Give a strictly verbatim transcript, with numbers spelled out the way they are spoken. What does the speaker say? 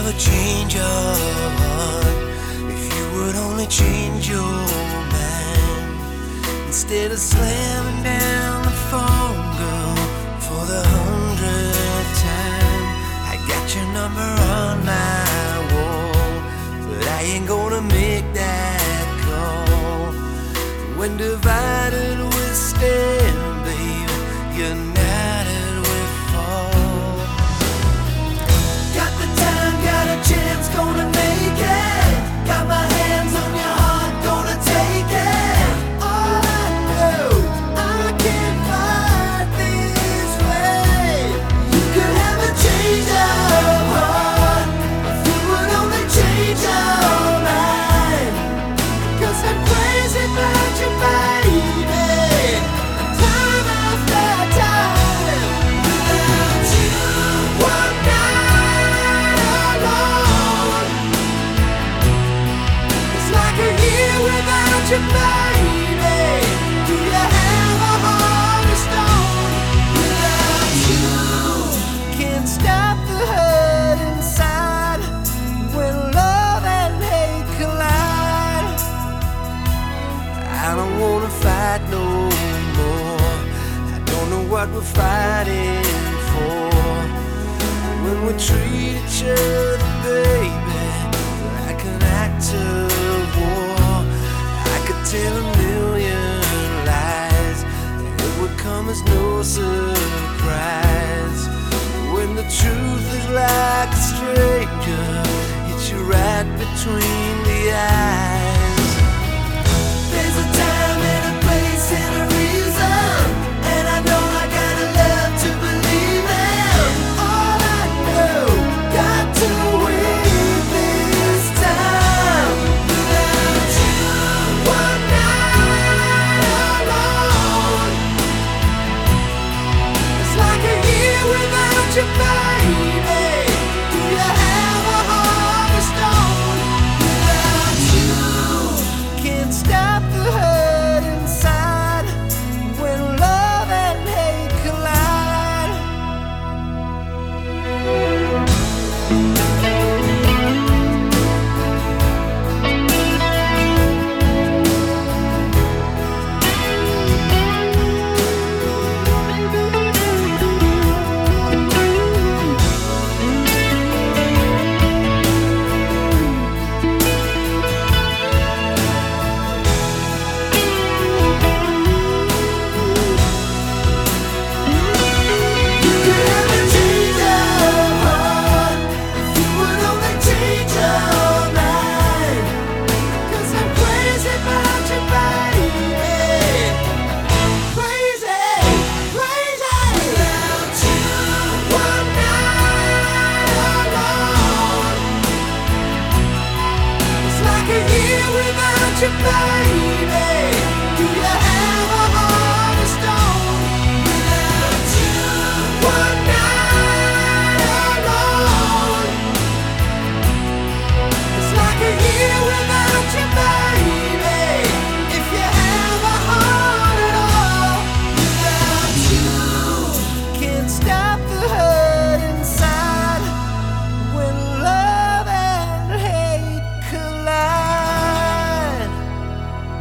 never change your heart, if you would only change your mind, instead of slamming down the phone, girl, for the hundredth time. I got your number on my wall, but I ain't gonna make that call. When divided we stand, baby, united we fall. Got the time, got a chance, gonna make it. Got my hands on your heart, gonna take it. All I know, I can't fight this way. You could have a change of heart, if you would only change your mind. Cause I'm crazy about you, baby, time after time. Without you, one night alone, it's like a year without you, baby. Do you have a heart of stone? Without you, can't stop the hurt inside when love and hate collide. I don't wanna fight no more, I don't know what we're fighting for. When we treat each other, baby, like an act of war, I could tell a million lies, and it would come as no surprise. When the truth is like a stranger, hits you right between the eyes. There's a time and a place and a reason, and I know I gotta love to believe in. All I know, got to win this time. Without you, one night alone, it's like a year without you, baby. Do you have a heart of stone? Without you, can't stop the hurt inside when love and hate collide. You could have a change of heart, if you would only change your mind. Cause I'm crazy about you, baby, crazy, crazy. Without you, one night alone, it's like a year without you, baby.